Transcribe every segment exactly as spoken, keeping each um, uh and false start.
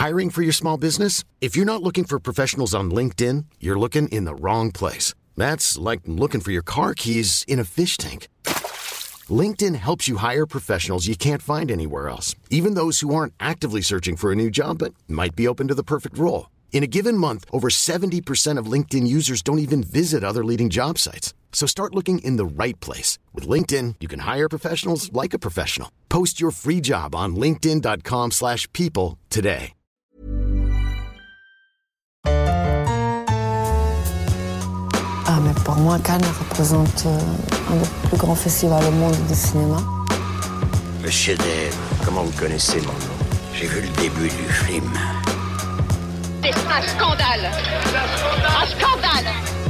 Hiring for your small business? If you're not looking for professionals on LinkedIn, you're looking in the wrong place. That's like looking for your car keys in a fish tank. LinkedIn helps you hire professionals you can't find anywhere else, even those who aren't actively searching for a new job but might be open to the perfect role. In a given month, over seventy percent of LinkedIn users don't even visit other leading job sites. So start looking in the right place. With LinkedIn, you can hire professionals like a professional. Post your free job on linkedin dot com slash people today. Ah, mais pour moi, Cannes représente euh, un des plus grands festivals au monde du cinéma. Le chef-d'œuvre, comment vous connaissez mon nom? J'ai vu le début du film. C'est un scandale! Un scandale!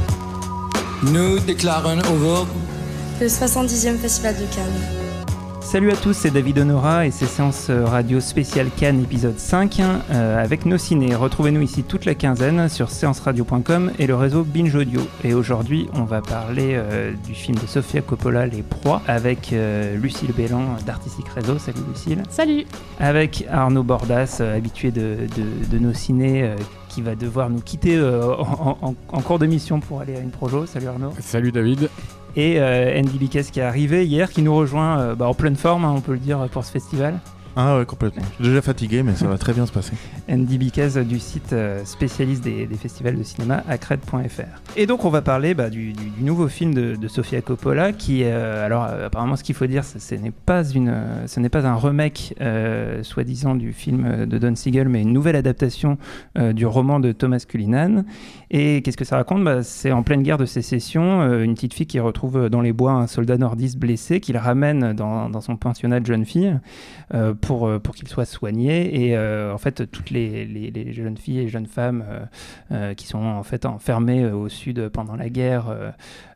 Nous déclarons ouvert le soixante-dixième Festival de Cannes. Salut à tous, c'est David Honora et c'est Séance Radio spéciale Cannes épisode cinq euh, avec nos ciné. Retrouvez-nous ici toute la quinzaine sur séance radio point com et le réseau Binge Audio. Et aujourd'hui, on va parler euh, du film de Sofia Coppola, Les Proies, avec euh, Lucille Bélan d'Artistic Réseau. Salut Lucille. Salut. Avec Arnaud Bordas, euh, habitué de, de, de nos ciné, euh, qui va devoir nous quitter euh, en, en, en cours d'émission pour aller à une projo. Salut Arnaud. Salut David. Et euh, Andy Biquès qui est arrivé hier, qui nous rejoint euh, bah, en pleine forme, hein, on peut le dire, pour ce festival. Ah ouais, complètement. Je suis déjà fatigué, mais ça va très bien se passer. Andy Biquès du site euh, spécialiste des, des festivals de cinéma, acred point f r. Et donc on va parler bah, du, du, du nouveau film de, de Sofia Coppola, qui, euh, alors euh, apparemment ce qu'il faut dire, ce, ce n'est pas une, euh, ce n'est pas un remake, euh, soi-disant, du film de Don Siegel, mais une nouvelle adaptation euh, du roman de Thomas Cullinan. Et qu'est-ce que ça raconte? Bah, c'est en pleine guerre de sécession, euh, une petite fille qui retrouve dans les bois un soldat nordiste blessé, qu'il ramène dans, dans son pensionnat de jeune fille, euh, pour, pour qu'il soit soigné. Et euh, en fait, toutes les, les, les jeunes filles et jeunes femmes euh, euh, qui sont en fait enfermées au sud pendant la guerre, euh,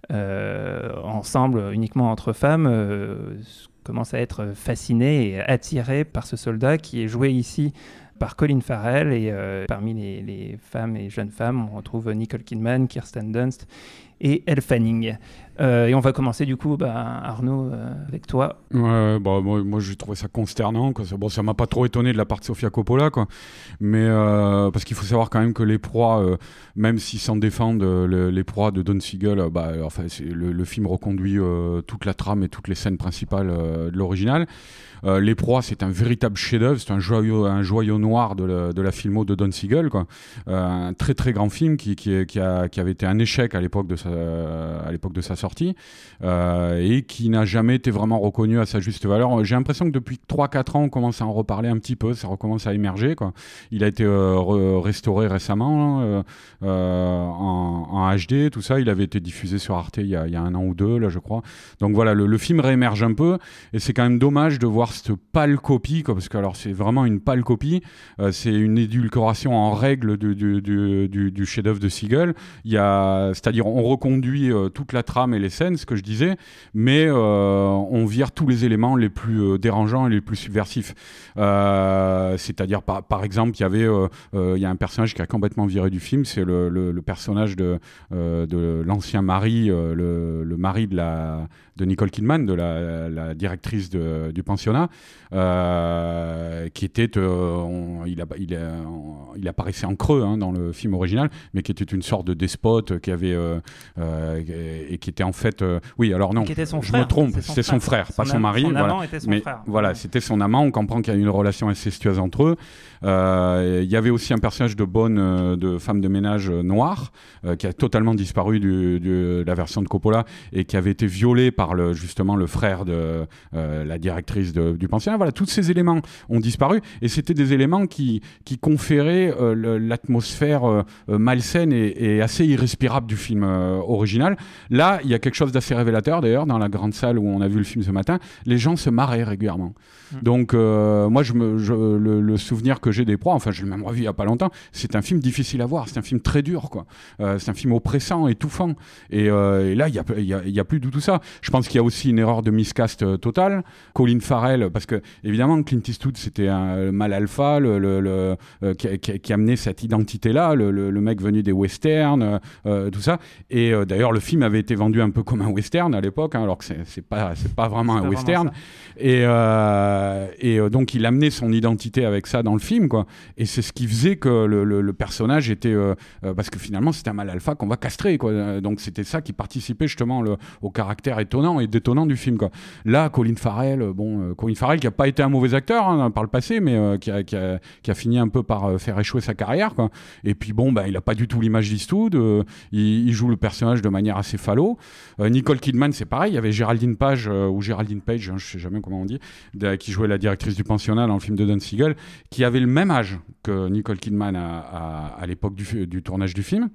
euh, ensemble, uniquement entre femmes, euh, commencent à être fascinées et attirées par ce soldat qui est joué ici par Colin Farrell. Et euh, parmi les, les femmes et jeunes femmes, on retrouve Nicole Kidman, Kirsten Dunst et Elle Fanning. Euh, et on va commencer du coup, bah, Arnaud, euh, avec toi. Ouais, bah, moi, moi j'ai trouvé ça consternant, quoi. Ça, bon, ça m'a pas trop étonné de la part de Sofia Coppola, quoi. Mais euh, parce qu'il faut savoir quand même que Les Proies, euh, même s'ils s'en défendent, euh, le, Les Proies de Don Siegel, euh, bah, enfin, c'est, le, le film reconduit euh, toute la trame et toutes les scènes principales euh, de l'original. Euh, Les Proies, c'est un véritable chef-d'œuvre, c'est un joyau, un joyau noir de la, de la filmo de Don Siegel, quoi. Euh, un très très grand film qui, qui, qui, a, qui avait été un échec à l'époque de sa, à l'époque de sa sortie, euh, et qui n'a jamais été vraiment reconnu à sa juste valeur. J'ai l'impression que depuis trois quatre ans, on commence à en reparler un petit peu, ça recommence à émerger, quoi. Il a été euh, re- restauré récemment, euh, euh, en, en H D, tout ça. Il avait été diffusé sur Arte il y a, il y a un an ou deux, là, je crois. Donc voilà, le, le film réémerge un peu, et c'est quand même dommage de voir cette pâle copie, quoi, parce que alors c'est vraiment une pâle copie, euh, c'est une édulcoration en règle du, du, du, du, du chef-d'œuvre de Siegel. Il y a, c'est-à-dire on reconduit euh, toute la trame et les scènes, ce que je disais, mais euh, on vire tous les éléments les plus euh, dérangeants et les plus subversifs. Euh, c'est-à-dire par, par exemple, il y avait, euh, euh, il y a un personnage qui a complètement viré du film, c'est le, le, le personnage de, euh, de l'ancien mari, euh, le, le mari de la de Nicole Kidman, de la, la directrice de, du pensionnat, euh, qui était, euh, on, il, a, il, a, on, il apparaissait en creux, hein, dans le film original, mais qui était une sorte de despote, qui avait euh, euh, et qui était en fait, euh, oui, alors non, qui son je frère, me trompe, c'est son c'était son frère, frère pas son, son mari, son voilà. amant était son mais frère. Voilà, c'était son amant. On comprend qu'il y a une relation incestueuse entre eux. Euh, il y avait aussi un personnage de bonne, euh, de femme de ménage euh, noire, euh, qui a totalement disparu du, du, de la version de Coppola et qui avait été violée par le, justement le frère de euh, la directrice de, du pensionnat. Voilà, tous ces éléments ont disparu et c'était des éléments qui, qui conféraient euh, le, l'atmosphère euh, malsaine et, et assez irrespirable du film euh, original. Là, il y a quelque chose d'assez révélateur d'ailleurs dans la grande salle où on a vu le film ce matin. Les gens se marraient régulièrement. Mmh. Donc euh, moi, je me, je, le, le souvenir que j'ai des Proies, enfin je l'ai même revu il n'y a pas longtemps, c'est un film difficile à voir, c'est un film très dur, quoi. Euh, c'est un film oppressant, étouffant. Et, euh, et là, il n'y a, y a, y a plus du tout ça. Je pense qu'il y a aussi une erreur de miscast euh, totale. Colin Farrell, parce que évidemment, Clint Eastwood, c'était un mâle alpha, le, le, le, euh, qui, qui, qui, qui amenait cette identité-là, le, le, le mec venu des westerns, euh, tout ça. Et euh, d'ailleurs, le film avait été vendu un peu comme un western à l'époque, hein, alors que c'est, c'est pas, c'est pas vraiment c'est un pas western. Vraiment et euh, et euh, donc, il amenait son identité avec ça dans le film, quoi. Et c'est ce qui faisait que le, le, le personnage était, euh, euh, parce que finalement, c'était un mâle alpha qu'on va castrer, quoi. Donc, c'était ça qui participait justement le, au caractère étonnant et détonnant du film, quoi. Là, Colin Farrell, bon, euh, Colin Farrell qui a pas été un mauvais acteur hein, par le passé, mais euh, qui, a, qui, a, qui a fini un peu par euh, faire échouer sa carrière, quoi. Et puis bon, bah, il a pas du tout l'image d'Eastwood. Euh, il, il joue le personnage de manière assez falot. Euh, Nicole Kidman, c'est pareil. Il y avait Géraldine Page euh, ou Géraldine Page, hein, je sais jamais comment on dit, de, qui jouait la directrice du pensionnat dans le film de Don Siegel, qui avait le même âge que Nicole Kidman à, à, à l'époque du, du tournage du film.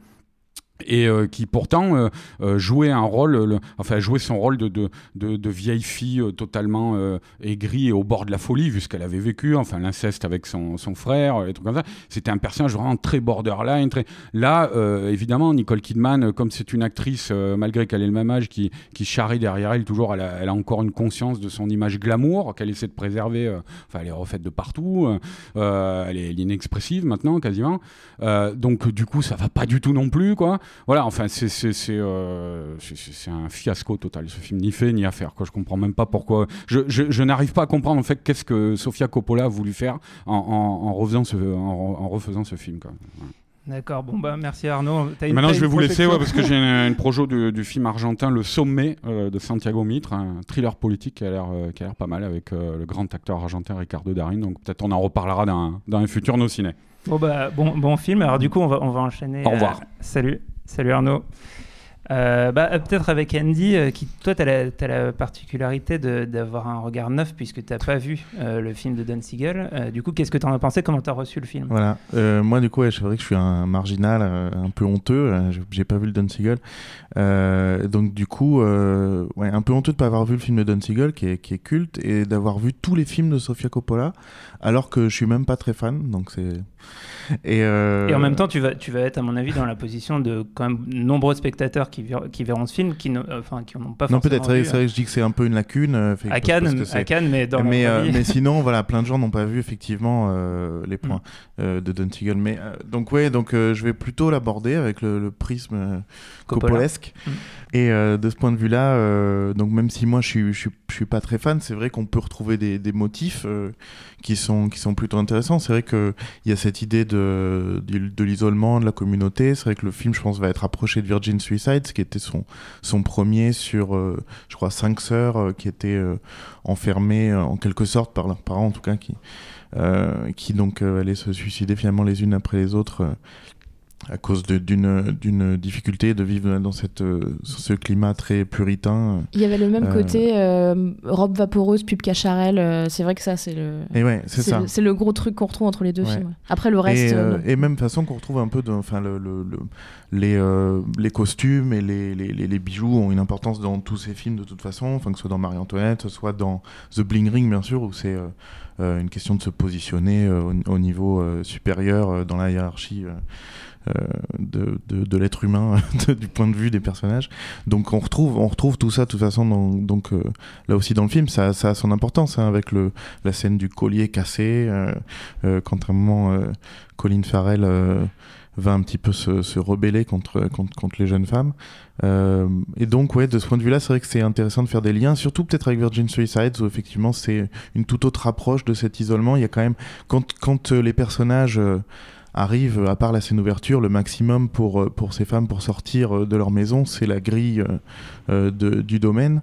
Et euh, qui pourtant euh, euh, jouait un rôle, le, enfin jouait son rôle de, de, de, de vieille fille euh, totalement euh, aigrie et au bord de la folie vu ce qu'elle avait vécu, enfin l'inceste avec son, son frère, et trucs comme ça. C'était un personnage vraiment très borderline. Très... Là, euh, évidemment, Nicole Kidman, comme c'est une actrice, euh, malgré qu'elle ait le même âge, qui, qui charrie derrière elle toujours, elle a, elle a encore une conscience de son image glamour qu'elle essaie de préserver. Euh, enfin, elle est refaite de partout. Euh, elle, est, elle est inexpressive maintenant, quasiment. Euh, donc, du coup, ça va pas du tout non plus, quoi. Voilà, enfin, c'est, c'est, c'est, euh, c'est, c'est un fiasco total, ce film, ni fait ni à faire, quoi. Je comprends même pas pourquoi. Je, je, je n'arrive pas à comprendre, en fait, qu'est-ce que Sofia Coppola a voulu faire en, en, en, refaisant, ce, en, en refaisant ce film, quoi. Ouais. D'accord, bon bah merci Arnaud. T'as une, Maintenant t'as je vais une vous laisser ouais, parce que j'ai une, une projo du, du film argentin Le Sommet euh, de Santiago Mitre, un thriller politique qui a l'air, euh, qui a l'air pas mal avec euh, le grand acteur argentin Ricardo Darín, donc peut-être on en reparlera dans, dans un futur nos ciné. Bon bah bon, bon film, alors du coup on va, on va enchaîner. Au revoir. Euh, salut, salut Arnaud. Euh, bah, peut-être avec Andy, euh, qui, toi, tu as la, t'as la particularité de, d'avoir un regard neuf puisque tu n'as pas vu euh, le film de Don Siegel. Euh, du coup, qu'est-ce que tu en as pensé? Comment tu as reçu le film? Voilà. Euh, moi, du coup, ouais, c'est vrai que je suis un marginal, euh, un peu honteux. Euh, j'ai pas vu le Don Siegel. Euh, donc, du coup, euh, ouais, un peu honteux de pas avoir vu le film de Don Siegel, qui est, qui est culte, et d'avoir vu tous les films de Sofia Coppola, alors que je suis même pas très fan. Donc, c'est... Et, euh... et en même temps, tu vas, tu vas être, à mon avis, dans la position de quand même nombreux spectateurs qui, ver- qui verront ce film, qui n'ont enfin, qui n'ont pas forcément. Non, peut-être, vu, c'est vrai que je dis que c'est un peu une lacune. Euh, à, Cannes, à Cannes, mais dans mais, la euh, mais sinon, voilà, plein de gens n'ont pas vu effectivement euh, les points mm. euh, de Don Siegel. Mais euh, donc, ouais, donc euh, je vais plutôt l'aborder avec le, le prisme euh, coppolesque. Mm. Et euh, de ce point de vue-là, euh, donc même si moi je suis, je suis, je suis pas très fan, c'est vrai qu'on peut retrouver des, des motifs euh, qui sont qui sont plutôt intéressants. C'est vrai que il y a cette idée de, de de l'isolement, de la communauté. C'est vrai que le film, je pense, va être approché de Virgin Suicides, qui était son son premier sur, euh, je crois, cinq sœurs euh, qui étaient euh, enfermées euh, en quelque sorte par leurs parents, en tout cas, qui euh, qui donc euh, allaient se suicider finalement les unes après les autres. Euh, à cause de, d'une, d'une difficulté de vivre dans cette, ce climat très puritain. Il y avait le même euh... côté euh, robe vaporeuse, pub cacharel. Euh, c'est vrai que ça, c'est le, et ouais, c'est, c'est, ça. Le, c'est le gros truc qu'on retrouve entre les deux ouais. films. Après, le reste... Et, euh, euh, et même façon qu'on retrouve un peu... De, enfin, le, le, le, les, euh, les costumes et les, les, les, les bijoux ont une importance dans tous ces films de toute façon, enfin, que ce soit dans Marie-Antoinette, soit dans The Bling Ring, bien sûr, où c'est euh, euh, une question de se positionner euh, au, au niveau euh, supérieur euh, dans la hiérarchie euh, Euh, de, de, de l'être humain de, du point de vue des personnages. Donc on retrouve, on retrouve tout ça de toute façon dans, donc, euh, là aussi dans le film, ça, ça a son importance hein, avec le, la scène du collier cassé euh, euh, quand à un moment euh, Colin Farrell euh, va un petit peu se, se rebeller contre, contre, contre les jeunes femmes. Euh, et donc, ouais, de ce point de vue-là, c'est vrai que c'est intéressant de faire des liens, surtout peut-être avec Virgin Suicides, où effectivement c'est une toute autre approche de cet isolement. Il y a quand même, quand, quand euh, les personnages euh, arrive, à part la scène ouverture, le maximum pour, pour ces femmes pour sortir de leur maison, c'est la grille euh, de, du domaine.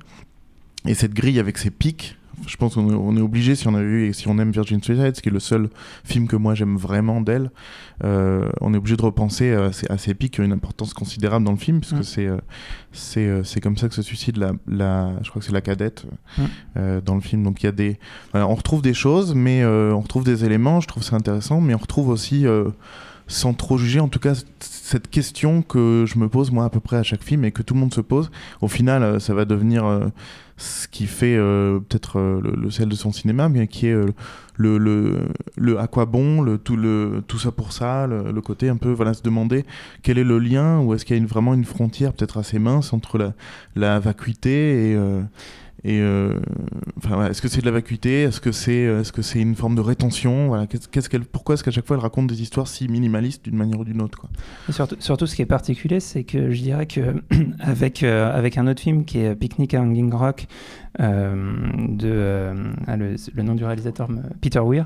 Et cette grille avec ses pics, je pense qu'on est, on est obligé, si on a vu et si on aime Virgin Suicides, qui est le seul film que moi j'aime vraiment d'elle, euh, on est obligé de repenser à ces, à ces pics qui ont une importance considérable dans le film, puisque mmh. c'est, euh, c'est, euh, c'est comme ça que se suicide la, la, je crois que c'est la cadette mmh. euh, dans le film. Donc il y a des, voilà, on retrouve des choses, mais euh, on retrouve des éléments, je trouve ça intéressant, mais on retrouve aussi, euh, sans trop juger, en tout cas cette question que je me pose moi à peu près à chaque film et que tout le monde se pose. Au final, ça va devenir euh, ce qui fait euh, peut-être euh, le, le sel de son cinéma, mais qui est euh, le, le, le à quoi bon, le, tout, le, tout ça pour ça, le, le côté un peu, voilà, se demander quel est le lien, ou est-ce qu'il y a une, vraiment une frontière peut-être assez mince entre la, la vacuité et... Euh, Et euh, enfin, voilà, est-ce que c'est de la vacuité ? Est-ce que c'est, est-ce que c'est une forme de rétention ? Voilà, qu'est-ce, qu'est-ce qu'elle, pourquoi est-ce qu'à chaque fois elle raconte des histoires si minimalistes d'une manière ou d'une autre, quoi ? Et surtout, surtout, ce qui est particulier, c'est que je dirais que avec euh, avec un autre film qui est Picnic à Hanging Rock, euh, de euh, ah, le, le nom du réalisateur, Peter Weir.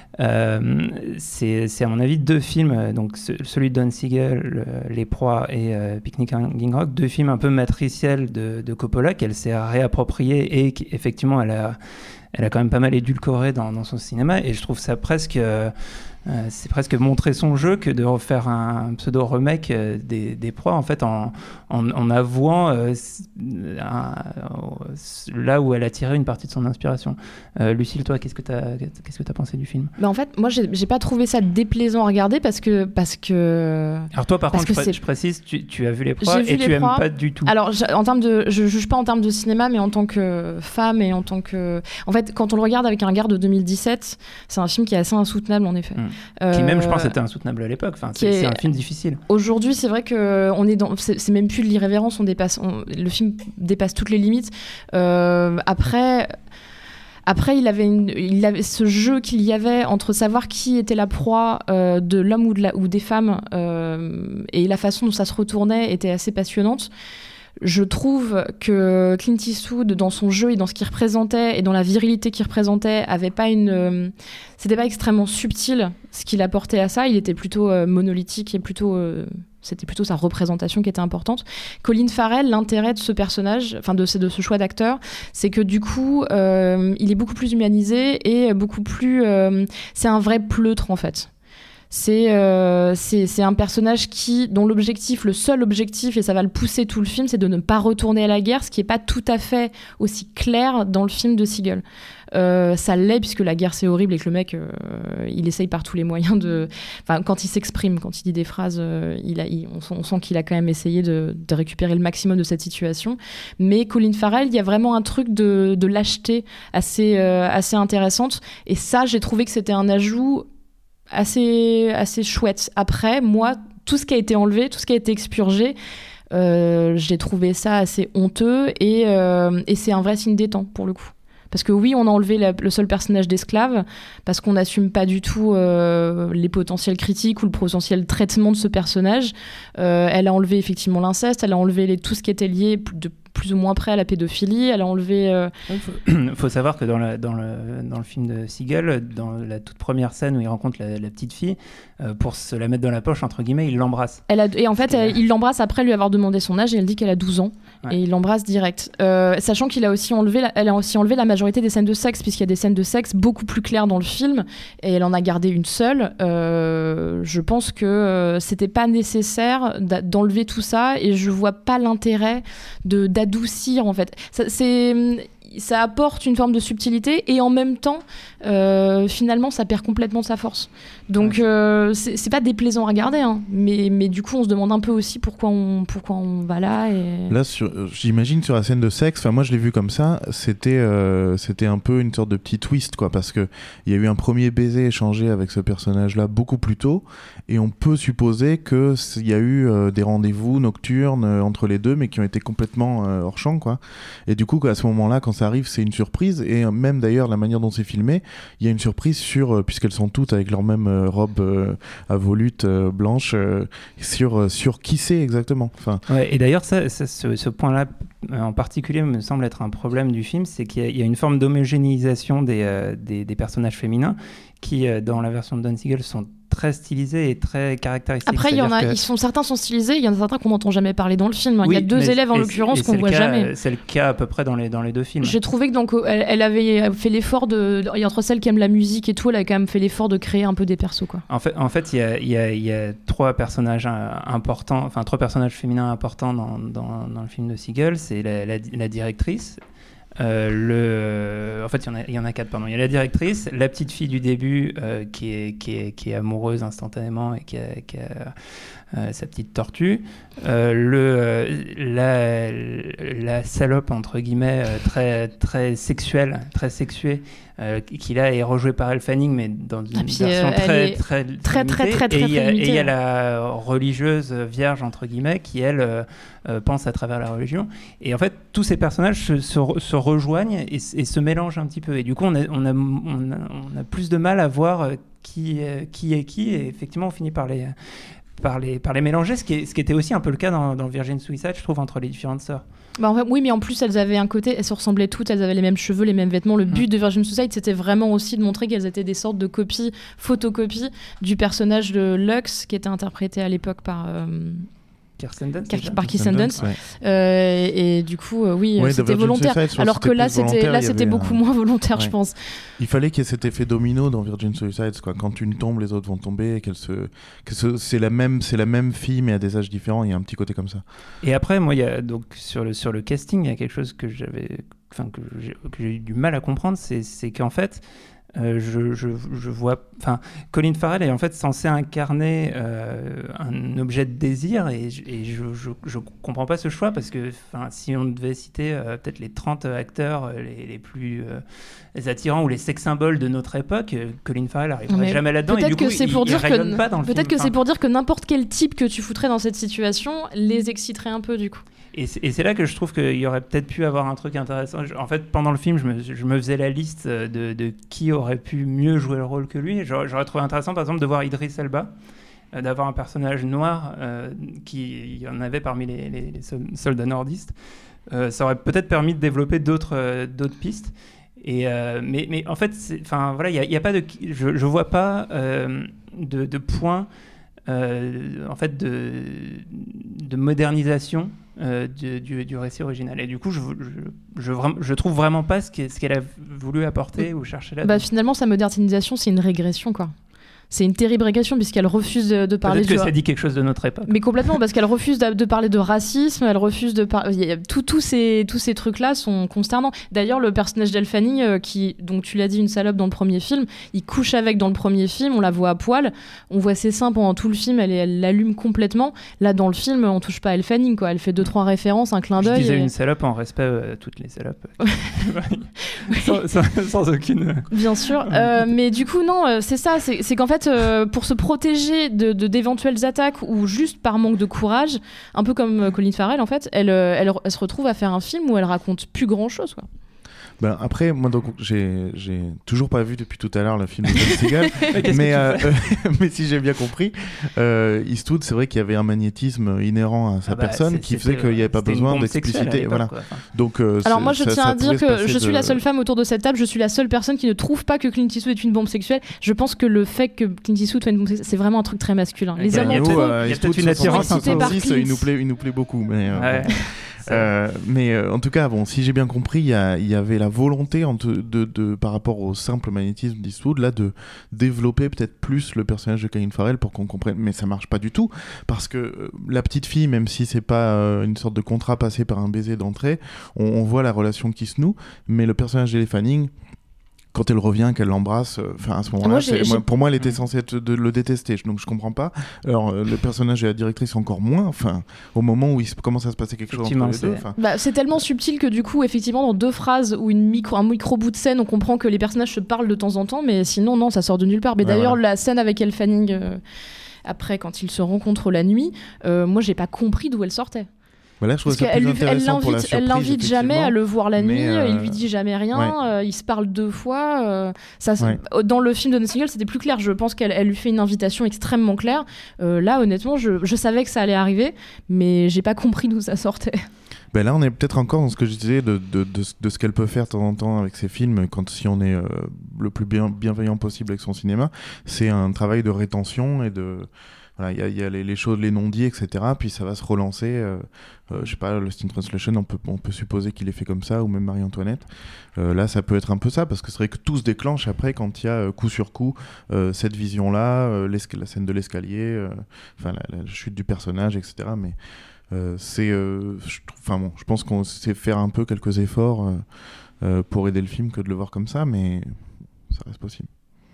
Euh, c'est, c'est à mon avis deux films, donc ce, celui de Don Siegel, le, Les Proies et euh, Picnic à Hanging Rock, deux films un peu matriciels de, de Coppola qu'elle s'est réapproprié et qu'effectivement elle a, elle a quand même pas mal édulcoré dans, dans son cinéma, et je trouve ça presque... Euh, Euh, c'est presque montrer son jeu que de refaire un, un pseudo remake euh, des, des Proies, en fait, en, en, en avouant euh, un, euh, là où elle a tiré une partie de son inspiration. Euh, Lucille, toi, qu'est-ce que tu as qu'est-ce que tu as pensé du film ? Bah en fait, moi, j'ai, j'ai pas trouvé ça déplaisant à regarder parce que parce que. Alors toi, par contre, je, pré- je précise, tu, tu as vu les Proies et tu aimes pas du tout. Alors, en termes de, je juge pas en termes de cinéma, mais en tant que femme et en tant que, en fait, quand on le regarde avec un regard de deux mille dix-sept, c'est un film qui est assez insoutenable, en effet. Mmh. Euh, qui même, je pense, était insoutenable à l'époque. Enfin, c'est, est... c'est un film difficile. Aujourd'hui, c'est vrai que on est dans, c'est, c'est même plus de l'irrévérence. On dépasse, on, le film dépasse toutes les limites. Euh, après. Après, il avait, une, il avait ce jeu qu'il y avait entre savoir qui était la proie euh, de l'homme ou, de la, ou des femmes, euh, et la façon dont ça se retournait était assez passionnante. Je trouve que Clint Eastwood, dans son jeu et dans ce qu'il représentait et dans la virilité qu'il représentait, avait pas une, euh, c'était pas extrêmement subtil ce qu'il apportait à ça. Il était plutôt euh, monolithique et plutôt, euh, c'était plutôt sa représentation qui était importante. Colin Farrell, l'intérêt de ce personnage, enfin de ce, de ce choix d'acteur, c'est que du coup, euh, il est beaucoup plus humanisé et beaucoup plus, euh, c'est un vrai pleutre en fait. C'est, euh, c'est, c'est un personnage qui, dont l'objectif, le seul objectif, et ça va le pousser tout le film, c'est de ne pas retourner à la guerre, ce qui n'est pas tout à fait aussi clair dans le film de Siegel. Euh, ça l'est, puisque la guerre c'est horrible et que le mec, euh, il essaye par tous les moyens de... Enfin, quand il s'exprime, quand il dit des phrases, euh, il a, il, on, on sent qu'il a quand même essayé de, de récupérer le maximum de cette situation. Mais Colin Farrell, il y a vraiment un truc de, de lâcheté assez, euh, assez intéressante. Et ça, j'ai trouvé que c'était un ajout assez assez chouette. Après, moi, tout ce qui a été enlevé, tout ce qui a été expurgé, euh, j'ai trouvé ça assez honteux et, euh, et c'est un vrai signe des temps pour le coup. Parce que oui, on a enlevé la, le seul personnage d'esclave parce qu'on n'assume pas du tout euh, les potentiels critiques ou le potentiel traitement de ce personnage. Euh, elle a enlevé effectivement l'inceste, elle a enlevé les, tout ce qui était lié de plus ou moins près à la pédophilie, elle a enlevé... Euh... Il faut, faut savoir que dans, la, dans, le, dans le film de Siegel, dans la toute première scène où il rencontre la, la petite fille, euh, pour se la mettre dans la poche, entre guillemets, il l'embrasse. Elle a, et en fait, elle, il l'embrasse après lui avoir demandé son âge et elle dit qu'elle a douze ans. Ouais. Et il l'embrasse direct. Euh, sachant qu'il a aussi enlevé la, elle a aussi enlevé la majorité des scènes de sexe, puisqu'il y a des scènes de sexe beaucoup plus claires dans le film, et elle en a gardé une seule. Euh, je pense que euh, c'était pas nécessaire d'enlever tout ça, et je vois pas l'intérêt de, d'adoucir, en fait. Ça, c'est... ça apporte une forme de subtilité et en même temps euh, finalement ça perd complètement de sa force, donc euh, c'est, c'est pas déplaisant à regarder, hein, mais, mais du coup on se demande un peu aussi pourquoi on, pourquoi on va là et... Là sur, j'imagine sur la scène de sexe, enfin moi je l'ai vu comme ça, c'était, euh, c'était un peu une sorte de petit twist quoi, parce qu'il y a eu un premier baiser échangé avec ce personnage là beaucoup plus tôt, et on peut supposer qu'il y a eu euh, des rendez-vous nocturnes euh, entre les deux mais qui ont été complètement euh, hors champ quoi, et du coup à ce moment là quand ça arrive, c'est une surprise, et même d'ailleurs la manière dont c'est filmé, il y a une surprise sur, euh, puisqu'elles sont toutes avec leur même euh, robe euh, à volute euh, blanche, euh, sur, euh, sur qui c'est exactement. Enfin... Ouais, et d'ailleurs ça, ça, ce, ce point-là en particulier me semble être un problème du film, c'est qu'il y a, il y a une forme d'homogénéisation des, euh, des, des personnages féminins qui, euh, dans la version de Don Siegel, sont très stylisés et très caractéristiques. Après, il y en a, que... ils sont, certains sont stylisés, il y en a certains qu'on n'entend jamais parler dans le film. Oui, il y a deux élèves en l'occurrence qu'on voit cas, jamais. C'est le cas à peu près dans les, dans les deux films. J'ai trouvé que donc, elle, elle avait fait l'effort de, de, entre celles qui aiment la musique et tout, elle a quand même fait l'effort de créer un peu des persos quoi. En fait, en fait, il y a, il y a, il y a trois personnages importants, enfin trois personnages féminins importants dans, dans, dans le film de Siegel. C'est la, la, la directrice. Euh, le... En fait, il y en a, il y en a quatre, pardon. Il y a la directrice, la petite fille du début euh, qui, est, qui, est, qui est amoureuse instantanément et qui a, qui a euh, sa petite tortue. Euh, le, la, la salope, entre guillemets, euh, très, très sexuelle, très sexuée, euh, qui là est rejouée par Elle Fanning, mais dans une puis, version euh, très, très, très, très, très, très, très, et il y a, limitée. Et il y a la religieuse vierge, entre guillemets, qui, elle, euh, euh, pense à travers la religion. Et en fait, tous ces personnages se, se, se rejoignent et, et se mélangent un petit peu. Et du coup, on a, on a, on a, on a plus de mal à voir qui, qui est qui. Et effectivement, on finit par les, par les, par les mélanger, ce qui, est, ce qui était aussi un peu le cas dans, dans Virgin Suicide, je trouve, entre les différentes sœurs. Bah en fait, oui, mais en plus, elles avaient un côté, elles se ressemblaient toutes, elles avaient les mêmes cheveux, les mêmes vêtements. Le but mmh. de Virgin Suicide, c'était vraiment aussi de montrer qu'elles étaient des sortes de copies, photocopies du personnage de Lux, qui était interprété à l'époque par... Euh... Kirsten Dunst, Car- par Kirsten Dunst, ouais. euh, et, et du coup, euh, oui, ouais, c'était volontaire. Suicide, alors que là, c'était, là, c'était beaucoup un... moins volontaire, ouais. je pense. Il fallait qu'il y ait cet effet domino dans Virgin Suicide, quoi. Quand une tombe, les autres vont tomber, et qu'elle se, que ce, c'est la même, c'est la même fille, mais à des âges différents. Il y a un petit côté comme ça. Et après, moi, il y a donc sur le sur le casting, il y a quelque chose que j'avais, enfin que j'ai, que j'ai eu du mal à comprendre, c'est, c'est qu'en fait. Euh, je, je, je vois, enfin, Colin Farrell est en fait censé incarner euh, un objet de désir et, et je, je, je comprends pas ce choix parce que, enfin, si on devait citer euh, peut-être les trente acteurs les, les plus euh, les attirants ou les sex symboles de notre époque, euh, Colin Farrell arriverait mais jamais là-dedans. Peut-être et du que coup, c'est il, pour il dire que pas dans le peut-être film. que Enfin, c'est pour dire que n'importe quel type que tu foutrais dans cette situation les exciterait un peu du coup. Et c'est, et c'est là que je trouve qu'il y aurait peut-être pu avoir un truc intéressant. En fait, pendant le film, je me, je me faisais la liste de, de qui aurait pu mieux jouer le rôle que lui. J'aurais, j'aurais trouvé intéressant, par exemple, de voir Idris Elba, euh, d'avoir un personnage noir euh, qui y en avait parmi les, les, les soldats nordistes. Euh, ça aurait peut-être permis de développer d'autres, euh, d'autres pistes. Et, euh, mais, mais en fait, enfin voilà, il y, y a pas de, je, je vois pas euh, de, de point, euh, en fait, de, de modernisation. Euh, du, du, du récit original. Et du coup, je, je, je, je trouve vraiment pas ce qu'elle, ce qu'elle a voulu apporter ou chercher là. Bah, finalement, sa modernisation, c'est une régression, quoi. C'est une terrible régression puisqu'elle refuse de, de parler. Peut-être que du... ça dit quelque chose de notre époque. Mais complètement, parce qu'elle refuse de, de parler de racisme, elle refuse de parler. Tous tout ces, tous ces trucs-là sont consternants. D'ailleurs, le personnage d'Elle Fanning, euh, qui, donc tu l'as dit, une salope dans le premier film, il couche avec dans le premier film, on la voit à poil, on voit ses seins pendant tout le film, elle, elle l'allume complètement. Là, dans le film, on touche pas à Elle Fanning, quoi. Elle fait deux, trois références, un clin d'œil. Je disais et... une salope en respect euh, à toutes les salopes. sans, sans, sans aucune. Bien sûr. Euh, mais du coup, non, euh, c'est ça. C'est, c'est qu'en fait, euh, pour se protéger de, de, d'éventuelles attaques ou juste par manque de courage, un peu comme euh, Colin Farrell, en fait, elle, euh, elle, elle se retrouve à faire un film où elle raconte plus grand-chose, quoi. Ben après, moi donc j'ai j'ai toujours pas vu depuis tout à l'heure le film de Tom Seagal, mais euh, euh, mais si j'ai bien compris, euh, Eastwood, c'est vrai qu'il y avait un magnétisme inhérent à sa ah bah, personne c'est, qui faisait qu'il n'y avait pas besoin d'expliciter, voilà. Quoi. Donc euh, alors moi je ça, tiens ça à dire que je suis de... la seule femme autour de cette table, je suis la seule personne qui ne trouve pas que Clint Eastwood est une bombe sexuelle. Je pense que le fait que Clint Eastwood soit une bombe sexuelle, c'est vraiment un truc très masculin. Les hommes ont trop. Il y a peut-être une attirance un peu. Il nous plaît, il nous plaît beaucoup, mais. Euh, mais euh, en tout cas, bon, si j'ai bien compris, il y, a, il y avait la volonté en te, de, de, par rapport au simple magnétisme d'Eastwood, là, de développer peut-être plus le personnage de Colin Farrell pour qu'on comprenne. Mais ça marche pas du tout, parce que euh, la petite fille, même si c'est pas euh, une sorte de contrat passé par un baiser d'entrée, on, on voit la relation qui se noue, mais le personnage d'Elle Fanning, quand elle revient, qu'elle l'embrasse, enfin euh, à ce moment-là, moi, j'ai, moi, pour moi, elle était censée être de le détester, donc je comprends pas. Alors euh, le personnage et la directrice encore moins. Enfin, au moment où il commence à se passer quelque chose entre les deux. Bah, c'est tellement subtil que du coup, effectivement, dans deux phrases ou une micro, un micro bout de scène, on comprend que les personnages se parlent de temps en temps, mais sinon non, ça sort de nulle part. Mais ouais, d'ailleurs, voilà. La scène avec Elle Fanning euh, après, quand ils se rencontrent la nuit, euh, moi, j'ai pas compris d'où elle sortait. Voilà, je trouve Parce ça plus elle, intéressant elle pour la surprise, elle l'invite jamais à le voir la nuit, euh... il lui dit jamais rien, ouais. euh, ils se parlent deux fois. Euh, ça, ouais. Dans le film de Don Siegel, c'était plus clair. Je pense qu'elle elle lui fait une invitation extrêmement claire. Euh, là, honnêtement, je, je savais que ça allait arriver, mais j'ai pas compris d'où ça sortait. Ben là, on est peut-être encore dans ce que je disais de, de, de, de ce qu'elle peut faire de temps en temps avec ses films, quand si on est euh, le plus bien, bienveillant possible avec son cinéma. C'est un travail de rétention et de... Voilà, il y a, y a les, les choses, les non-dits, et cetera. Puis ça va se relancer. Euh, euh, je sais pas, Lost in Translation, on peut, on peut supposer qu'il est fait comme ça, ou même Marie-Antoinette. Euh, là, ça peut être un peu ça, parce que c'est vrai que tout se déclenche après quand il y a euh, coup sur coup euh, cette vision-là, euh, la scène de l'escalier, enfin euh, la, la chute du personnage, et cetera. Mais euh, c'est, euh, enfin bon, je pense qu'on sait faire un peu quelques efforts euh, euh, pour aider le film que de le voir comme ça, mais ça reste possible.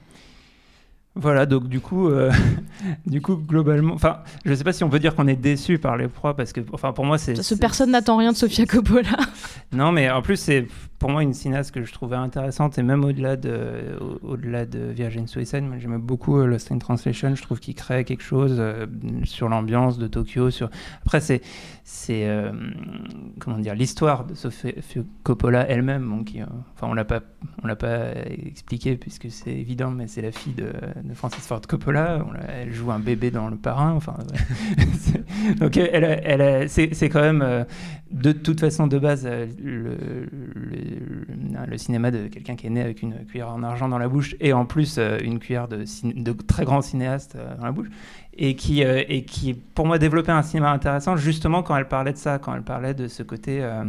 Voilà, donc du coup, euh, du coup globalement, enfin, je sais pas si on peut dire qu'on est déçu par les proies parce que, enfin, pour moi, c'est. Parce que personne n'attend rien de Sofia Coppola. Non, mais en plus, c'est pour moi une cinéaste que je trouvais intéressante, et même au-delà de, au- au-delà de Virgin Suicide, moi j'aimais beaucoup euh, Lost in Translation. Je trouve qu'il crée quelque chose euh, sur l'ambiance de Tokyo. Sur... Après, c'est, c'est euh, comment dire, l'histoire de Sofia Coppola elle-même. Bon, qui, euh, enfin, on l'a pas, on l'a pas expliqué puisque c'est évident, mais c'est la fille de, de Francis Ford Coppola. On l'a- elle joue un bébé dans Le Parrain. Enfin, ouais. C'est- donc elle, a- elle, a- c'est, c'est quand même euh, de toute façon de base euh, le, le, le cinéma de quelqu'un qui est né avec une cuillère en argent dans la bouche, et en plus euh, une cuillère de, cin- de très grands cinéastes euh, dans la bouche, et qui, euh, et qui pour moi développait un cinéma intéressant justement quand elle parlait de ça, quand elle parlait de ce côté euh,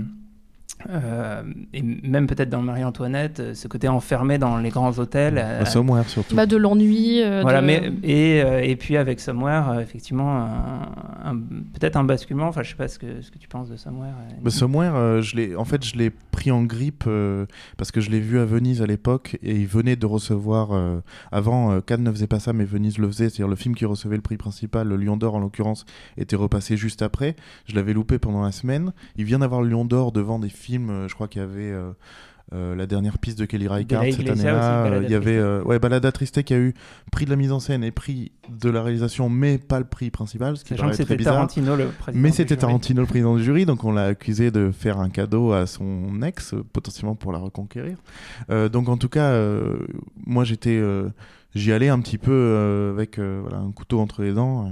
euh, et même peut-être dans Marie-Antoinette, euh, ce côté enfermé dans les grands hôtels. euh, Bah, Somewhere surtout. Bah, de l'ennui. euh, voilà, de- mais et, euh, et puis avec Somewhere, euh, effectivement, un- un- peut-être un basculement. Enfin, je sais pas ce que ce que tu penses de Somewhere. euh, Bah, Somewhere, euh, je l'ai, en fait, je l'ai pris en grippe euh, parce que je l'ai vu à Venise à l'époque et il venait de recevoir. euh, avant, euh, Cannes ne faisait pas ça, mais Venise le faisait. C'est-à-dire le film qui recevait le prix principal, le Lion d'Or en l'occurrence, était repassé juste après. Je l'avais loupé pendant la semaine. Il vient d'avoir le Lion d'Or devant des films. euh, je crois qu'il y avait. euh, euh, la dernière piste de Kelly Reichardt Bella cette Iglesia année-là, aussi, euh, Balada il y avait Triste. euh, ouais, Balada Triste qui a eu prix de la mise en scène et prix de la réalisation, mais pas le prix principal, ce qui Sachant que paraît très c'était bizarre. Tarantino le président. Mais du c'était jury. Tarantino le président du jury, donc on l'a accusé de faire un cadeau à son ex, euh, potentiellement pour la reconquérir. Euh, donc en tout cas, euh, moi j'étais, euh, j'y allais un petit peu euh, avec euh, voilà, un couteau entre les dents. euh.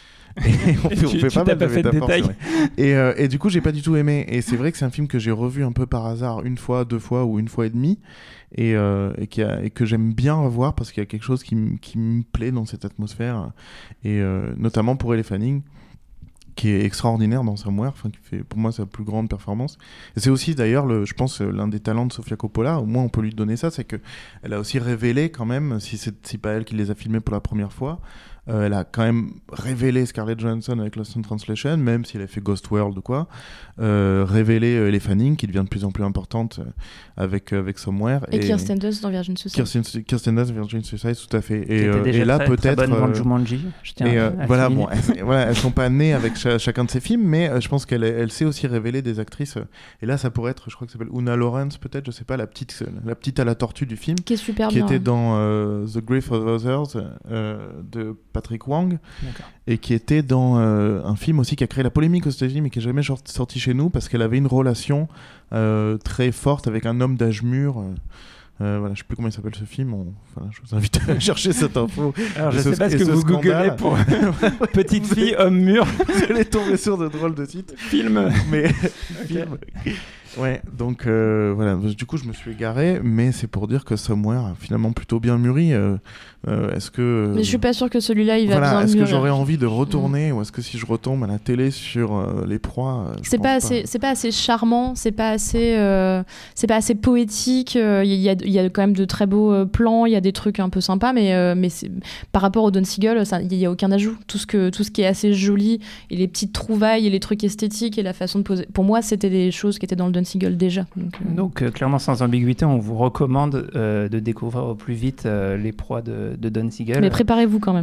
Et on fait, on Tu- fait tu pas t'as mal pas de fait de métaphores, détails. c'est vrai. Et, euh, et du coup, j'ai pas du tout aimé. Et c'est vrai que c'est un film que j'ai revu un peu par hasard, une fois, deux fois ou une fois et demie, et, euh, et, qui a- et que j'aime bien revoir parce qu'il y a quelque chose qui, m- qui me plaît dans cette atmosphère, et euh, notamment pour Elle Fanning, qui est extraordinaire dans Somewhere, enfin qui fait pour moi sa plus grande performance. Et c'est aussi d'ailleurs, le, je pense, euh, l'un des talents de Sofia Coppola, au moins on peut lui donner ça, c'est que elle a aussi révélé quand même, si c'est si pas elle qui les a filmés pour la première fois, euh, elle a quand même révélé Scarlett Johansson avec Lost in Translation, même si elle a fait Ghost World ou quoi, euh, révélé euh, Elle Fanning, qui devient de plus en plus importante euh, avec, euh, avec Somewhere. Et, Kirsten Dunst dans Virgin Suicide. Kirsten, Kirsten Dunst, Virgin Suicide, tout à fait. Qui Et, était euh, déjà et là, très, très peut-être. bonne dans euh, Jumanji. Je tiens et euh, à- à voilà, souligner. bon, elles, voilà, elles sont pas nées avec cha- chacun de ces films, mais euh, je pense qu'elle elle sait aussi révéler des actrices. euh, et là, ça pourrait être, je crois que ça s'appelle Una Lawrence, peut-être, je sais pas, la petite, la petite à la tortue du film, Qui est super qui bien. était dans euh, The Grief of Others euh, de Patrick Wang, D'accord. et qui était dans euh, un film aussi qui a créé la polémique aux États-Unis, mais qui est jamais short- sorti chez nous parce qu'elle avait une relation euh, très forte avec un homme d'âge mur. euh, Euh, voilà, je sais plus comment il s'appelle ce film. On... Voilà, je vous invite à chercher cette info. Alors, je Et sais pas ce que vous googlez pour petite fille, homme mur. Vous allez tomber sur de drôles de titres. Film. Mais film. Ouais, donc euh, voilà. Du coup, je me suis égaré, mais c'est pour dire que Somewhere a finalement plutôt bien mûri. Euh, euh, est-ce que Mais je suis pas sûr que celui-là, il va voilà, bien est-ce que mûrir. j'aurais envie de retourner, ou est-ce que si je retombe à la télé sur euh, les proies, euh, je C'est pense pas assez, c'est pas assez charmant, c'est pas assez, euh, c'est pas assez poétique. euh, Il y, a, il y a quand même de très beaux euh, plans, il y a des trucs un peu sympas, mais, euh, mais c'est- par rapport au Don Siegel, ça- il y a aucun ajout. Tout ce que, tout ce qui est assez joli, et les petites trouvailles, et les trucs esthétiques, et la façon de poser. Pour moi, c'était des choses qui étaient dans le Don Siegel déjà. Donc, euh, Donc, euh, clairement, sans ambiguïté, on vous recommande euh, de découvrir au plus vite euh, les proies de, de Don Siegel. Mais préparez-vous quand même.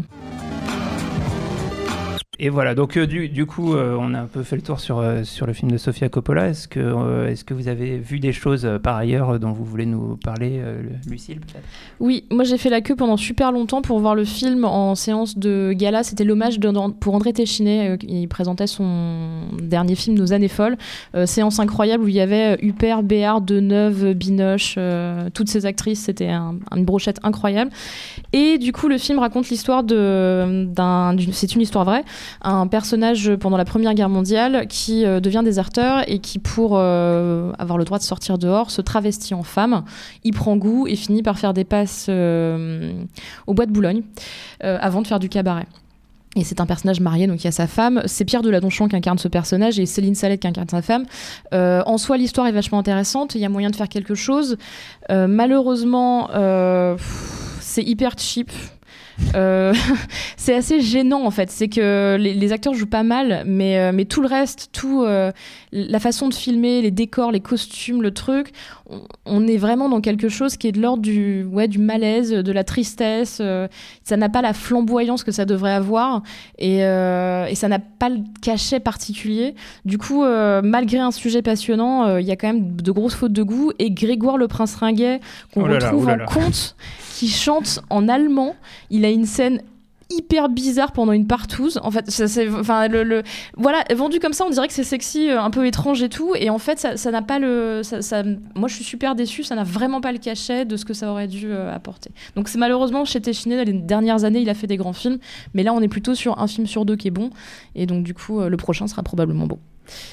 Et voilà, donc euh, du, du coup, euh, on a un peu fait le tour sur, euh, sur le film de Sofia Coppola. Est-ce que, euh, est-ce que vous avez vu des choses euh, par ailleurs euh, dont vous voulez nous parler, euh, Lucille, peut-être ? Oui, moi j'ai fait la queue pendant super longtemps pour voir le film en séance de gala. C'était l'hommage de, pour André Téchiné. Euh, il présentait son dernier film, Nos années folles. Euh, séance incroyable où il y avait Huppert, Béard, Deneuve, Binoche, euh, toutes ces actrices. C'était un, une brochette incroyable. Et du coup, le film raconte l'histoire de, d'un, d'une, c'est une histoire vraie, un personnage pendant la Première Guerre mondiale qui euh, devient déserteur et qui, pour euh, avoir le droit de sortir dehors, se travestit en femme. Il prend goût et finit par faire des passes euh, au Bois de Boulogne euh, avant de faire du cabaret. Et c'est un personnage marié, donc il y a sa femme. C'est Pierre Deladonchamp qui incarne ce personnage et Céline Salette qui incarne sa femme. Euh, en soi, l'histoire est vachement intéressante. Il y a moyen de faire quelque chose. Euh, malheureusement, euh, pff, c'est hyper cheap. Euh, c'est assez gênant en fait. C'est que les, les acteurs jouent pas mal, mais, euh, mais tout le reste, tout, euh, la façon de filmer, les décors, les costumes, le truc, on, on est vraiment dans quelque chose qui est de l'ordre du, ouais, du malaise, de la tristesse. Euh, ça n'a pas la flamboyance que ça devrait avoir et, euh, et ça n'a pas le cachet particulier. Du coup, euh, malgré un sujet passionnant, il euh, y a quand même de grosses fautes de goût. Et Grégoire le Prince Ringuet, qu'on oh là retrouve là, oh là en conte, qui chante en allemand. Il a une scène hyper bizarre pendant une partouze. En fait, ça, c'est, enfin, le, le, voilà, vendu comme ça, on dirait que c'est sexy, un peu étrange et tout. Et en fait, ça, ça n'a pas le, ça, ça, moi, je suis super déçue. Ça n'a vraiment pas le cachet de ce que ça aurait dû euh, apporter. Donc, c'est malheureusement chez Téchiné, les dernières années, il a fait des grands films, mais là, on est plutôt sur un film sur deux qui est bon. Et donc, du coup, euh, le prochain sera probablement bon.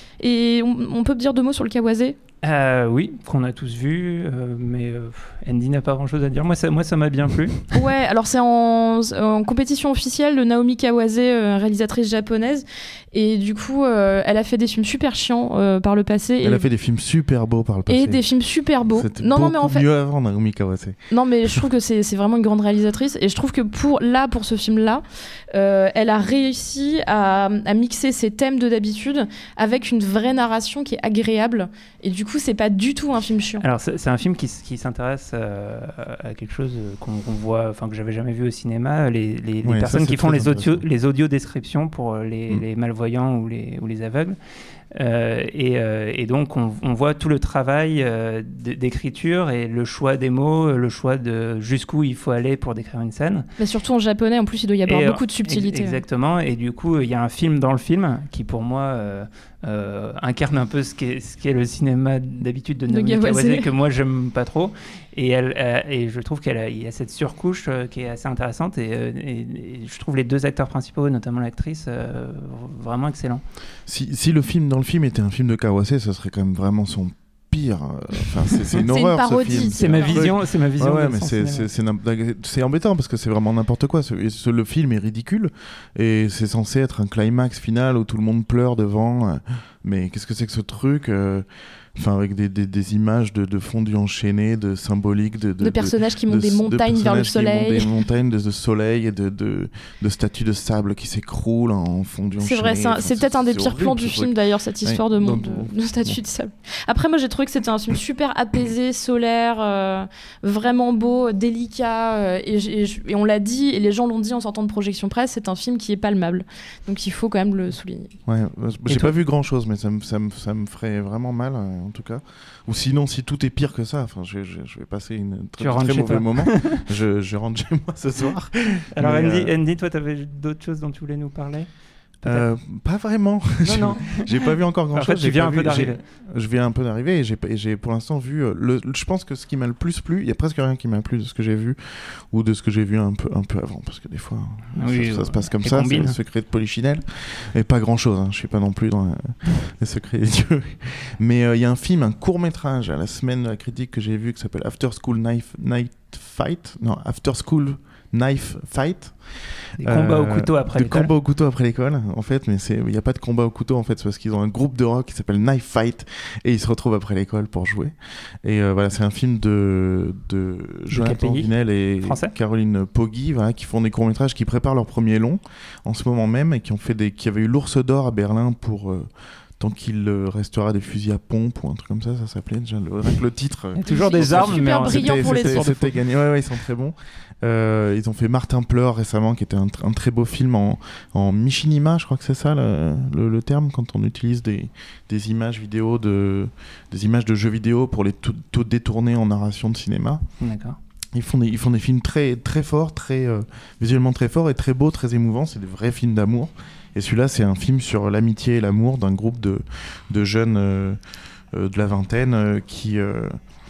Et on, on peut dire deux mots sur le Kawase. Euh, oui, qu'on a tous vu, euh, mais euh, Andy n'a pas grand-chose à dire. Moi, ça, moi, ça m'a bien plu. Ouais, alors c'est en, en compétition officielle de Naomi Kawase, euh, réalisatrice japonaise, et du coup, euh, elle a fait des films super chiants euh, par le passé. Elle et... a fait des films super beaux par le passé. Et des films super beaux. C'était non, beaucoup non, mais en fait... mieux avant Naomi Kawase. Non, mais je trouve que c'est, c'est vraiment une grande réalisatrice, et je trouve que pour là, pour ce film-là, euh, elle a réussi à, à mixer ses thèmes de d'habitude avec une vraie narration qui est agréable, et du coup, c'est pas du tout un film chiant. Alors c'est, c'est un film qui, qui s'intéresse euh, à quelque chose qu'on, qu'on voit, enfin que j'avais jamais vu au cinéma, les, les, les ouais, personnes ça, qui font les audio, intéressant. les audio descriptions pour les, mm. les malvoyants ou les, ou les aveugles. Euh, et, euh, et donc on, on voit tout le travail euh, d'écriture et le choix des mots, le choix de jusqu'où il faut aller pour décrire une scène. Mais surtout en japonais, en plus il doit y avoir et, beaucoup de subtilité. Exactement, ouais. Et du coup il y a un film dans le film qui pour moi euh, euh, incarne un peu ce qu'est, ce qu'est le cinéma d'habitude de Naomi Kawase, que moi j'aime pas trop. Et, elle, euh, et je trouve qu'il y a cette surcouche euh, qui est assez intéressante et, euh, et, et je trouve les deux acteurs principaux, notamment l'actrice, euh, vraiment excellents. Si, si le film dans le film était un film de Kawase, ce serait quand même vraiment son pire. Enfin, c'est, c'est une c'est horreur une parodie, ce film. C'est, c'est ma vision, c'est ma vision. Ouais, ouais de mais c'est, c'est, c'est, c'est, c'est embêtant parce que c'est vraiment n'importe quoi. Ce, ce, le film est ridicule et c'est censé être un climax final où tout le monde pleure devant. Mais qu'est-ce que c'est que ce truc euh... Enfin, avec des, des, des images de, de fondus enchaînés, de symboliques, de, de, de personnages de, qui montent de, des montagnes de vers le soleil, des montagnes de, de soleil et de, de, de statues de sable qui s'écroulent en fondus enchaînés. C'est vrai, c'est, un, enfin, c'est, c'est peut-être un des pires plans du film d'ailleurs, cette histoire ouais, de, donc, de, de statues de sable. Après, moi j'ai trouvé que c'était un film super apaisé, solaire, euh, vraiment beau, délicat, euh, et, et, et on l'a dit, et les gens l'ont dit en sortant de projection presse, c'est un film qui est palmable. Donc il faut quand même le souligner. Ouais, j'ai pas vu grand chose, mais ça me, ça me, ça me ferait vraiment mal en tout cas. Ou sinon, si tout est pire que ça, enfin, je, je, je vais passer une très, très mauvais moment. je, je rentre chez moi ce soir. Alors, mais, Andy, euh... Andy, toi, tu avais d'autres choses dont tu voulais nous parler ? Euh, pas vraiment. Non, j'ai, non. j'ai pas vu encore grand chose. En fait, je viens un vu, peu d'arriver. Je viens un peu d'arriver et j'ai, et j'ai pour l'instant vu. Euh, le, je pense que ce qui m'a le plus plu, il y a presque rien qui m'a plu de ce que j'ai vu ou de ce que j'ai vu un peu, un peu avant, parce que des fois, oui, ça, ça se passe comme ça. Combines. C'est le secret de Polichinelle et pas grand chose. Hein, je suis pas non plus dans euh, les secrets des dieux. Mais il euh, y a un film, un court métrage à la semaine de la critique que j'ai vu qui s'appelle After School Knife Night Fight. Non, After School Knife Fight. Des combats euh, au couteau après des l'école. Des combats au couteau après l'école, en fait, mais il n'y a pas de combat au couteau, en fait, c'est parce qu'ils ont un groupe de rock qui s'appelle Knife Fight et ils se retrouvent après l'école pour jouer. Et euh, voilà, c'est un film de, de Jonathan Vinel et Français. Caroline Poggi, voilà, qui font des courts-métrages, qui préparent leur premier long en ce moment même et qui, ont fait des, qui avaient eu l'Ours d'Or à Berlin pour. Euh, tant qu'il euh, restera des fusils à pompe ou un truc comme ça, ça s'appelait déjà le, le titre. Il y a toujours des armes, super mais brillant pour les c'était, c'était gagné. Ouais, ouais, ils sont très bons. Euh, ils ont fait Martin Pleure récemment, qui était un, un très beau film en, en Michinima, je crois que c'est ça le, le, le terme, quand on utilise des, des images vidéo de, des images de jeux vidéo pour les tout, tout détourner en narration de cinéma. D'accord. Ils font des, ils font des films très, très forts, très, euh, visuellement très forts et très beaux, très émouvants. C'est des vrais films d'amour. Et celui-là, c'est un film sur l'amitié et l'amour d'un groupe de, de jeunes euh, euh, de la vingtaine euh, qui, euh,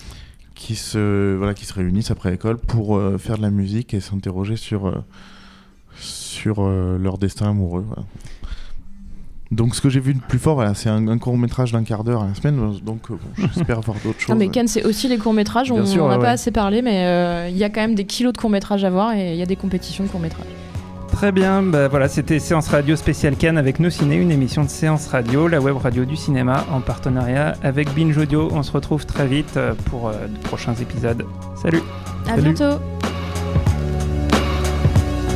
qui, se, voilà, qui se réunissent après l'école pour euh, faire de la musique et s'interroger sur, euh, sur euh, leur destin amoureux. Voilà. Donc ce que j'ai vu de plus fort, voilà, c'est un, un court-métrage d'un quart d'heure à la semaine, donc euh, bon, j'espère voir d'autres choses. Non mais Cannes, c'est aussi les courts-métrages, on n'en a ouais. pas assez parlé, mais il euh, y a quand même des kilos de courts-métrages à voir et il y a des compétitions de courts-métrages. Très bien, bah voilà, c'était Séance Radio spéciale Cannes avec Nos Ciné, une émission de Séance Radio, la web radio du cinéma en partenariat avec Binge Audio. On se retrouve très vite pour euh, de prochains épisodes. Salut. À Salut. bientôt.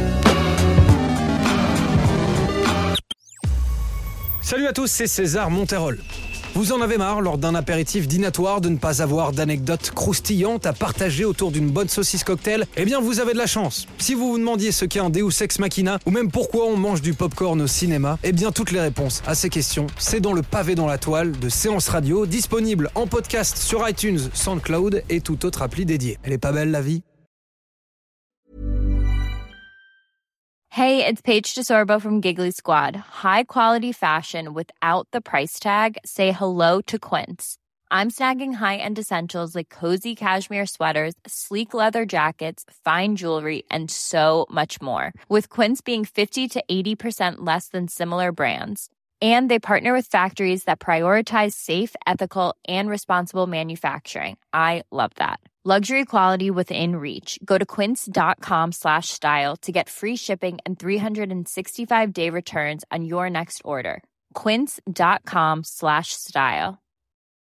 Salut à tous, c'est César Monterol. Vous en avez marre, lors d'un apéritif dînatoire, de ne pas avoir d'anecdotes croustillantes à partager autour d'une bonne saucisse cocktail? Eh bien, vous avez de la chance. Si vous vous demandiez ce qu'est un Deus Ex Machina, ou même pourquoi on mange du popcorn au cinéma, eh bien, toutes les réponses à ces questions, c'est dans le pavé dans la toile de Séance Radio, disponible en podcast sur iTunes, SoundCloud et toute autre appli dédiée. Elle est pas belle, la vie? Hey, it's Paige DeSorbo from Giggly Squad. High quality fashion without the price tag. Say hello to Quince. I'm snagging high-end essentials like cozy cashmere sweaters, sleek leather jackets, fine jewelry, and so much more. With Quince being fifty to eighty percent less than similar brands. And they partner with factories that prioritize safe, ethical, and responsible manufacturing. I love that. Luxury quality within reach. Go to quince.com slash style to get free shipping and three sixty-five day returns on your next order. Quince.com slash style.